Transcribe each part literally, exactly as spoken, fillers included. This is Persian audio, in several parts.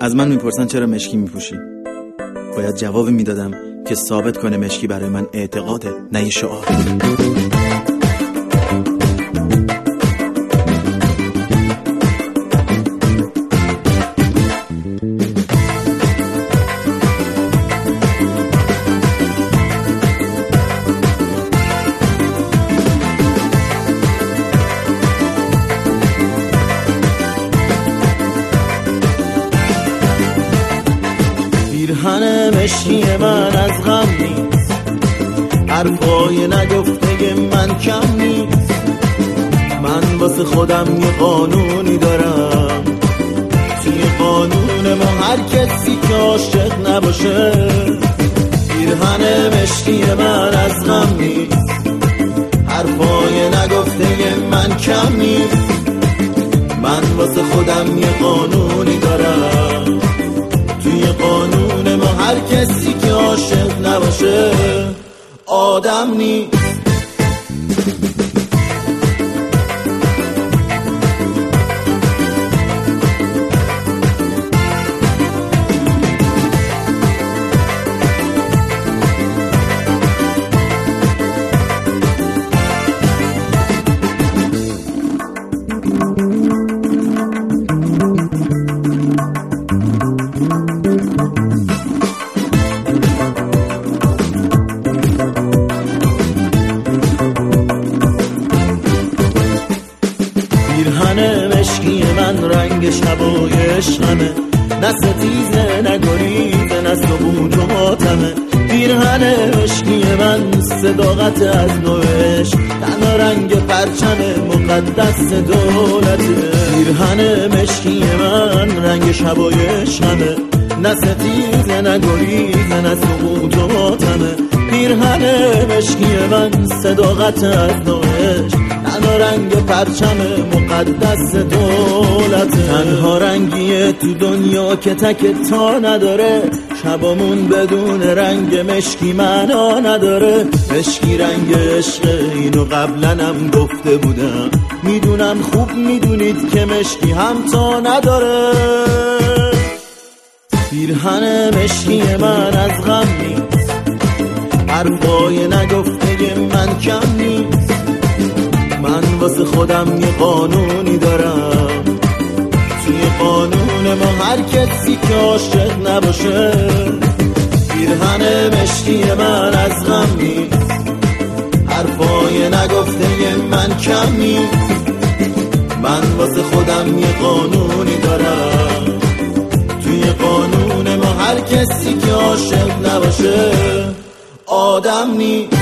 از من میپرسن چرا مشکی میپوشی. باید جواب میدادم که ثابت کنه مشکی برای من اعتقاده، نه یه شعار. پیرهن مشکی من از غم نیست، حرفای نگفته من کم نیست. من واسه خودم یه قانونی دارم، توی قانون ما هر کسی که عاشق نباشه. پیرهن مشکی من از غم نیست، حرفای نگفته من کم نیست. من واسه خودم یه قانونی دارم، توی قانون ما هر کسی که عاشق نباشه آدم نیست. پیرهن مشکی من رنگ شبای عشقمه، نه ستیزه نه گریزه نه ثبوت و ماتمه. پیرهن مشکی من صداقت از نوع عشق، تنها رنگ پرچم مقدس دولته. پیرهن مشکی من رنگ شبای عشقمه، نه ستیزه نه گریزه نه ثبوت و ماتمه. پیرهن مشکی من صداقت از نوع عشق، تنها رنگ پرچم مقدس دولت. تنها رنگیه تو دنیا که تک تا نداره، شبامون بدون رنگ مشکی معنا نداره. مشکی رنگ عشق، اینو قبلنم گفته بودم، میدونم خوب میدونید که مشکی هم تا نداره. پیرهن مشکی من از غم نیست، حرفای نگفته من کم نیست. من واسه خودم یه قانونی دارم، توی قانون ما هر کسی که عاشق نباشه. پیرهن مشکی من از غم نیست، حرفای نگفته من کم نیست. من واسه خودم یه قانونی دارم، توی قانون ما هر کسی که عاشق نباشه آدم نیست.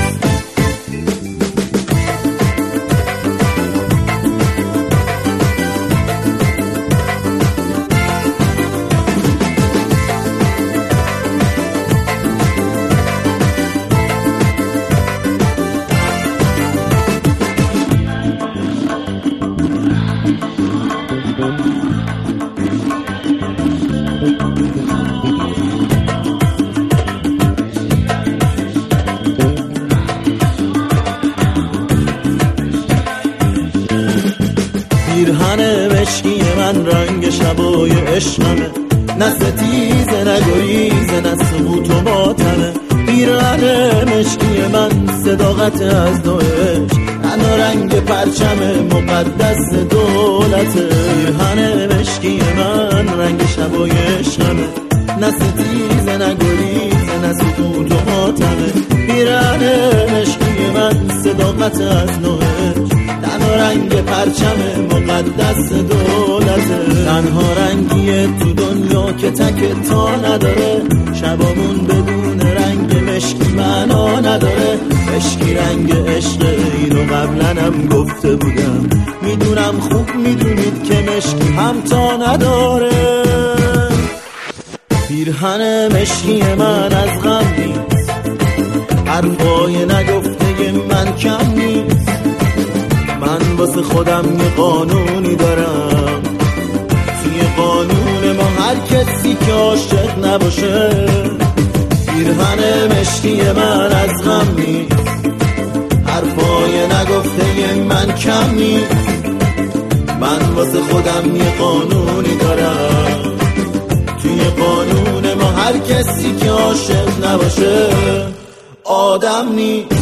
پیرهن مشکی من رنگ شبای عشقمه، نه ستیزه نه گریزه نه ثبوت و ماتمه. پیرهن مشکی من صداقت از نوع عشق، تنها رنگ پرچم مقدس دولته. پیرهن مشکی من رنگ شبای عشقمه، نه ستیزه نه گریزه نه ثبوت و ماتمه. پیرهن مشکی من صداقت از نوع عشق، تنها رنگ پرچم مقدس دولته. تنها رنگیه تو دنیا که تک تا نداره، شبامون بدون رنگ مشکی معنا نداره. مشکی رنگ عشق، اینو قبلنم گفته بودم، میدونم خوب میدونید که مشکی هم تا نداره. پیرهن مشکی من از غم نیست، حرفای نگفته من کم نیست. من واسه خودم یه قانونی دارم، توی قانون ما هر کسی که عاشق نباشه. پیرهن مشکی من از غم نیست، حرفای نگفته من کم نیست. من واسه خودم یه قانونی دارم، توی قانون ما هر کسی که عاشق نباشه آدم نیست.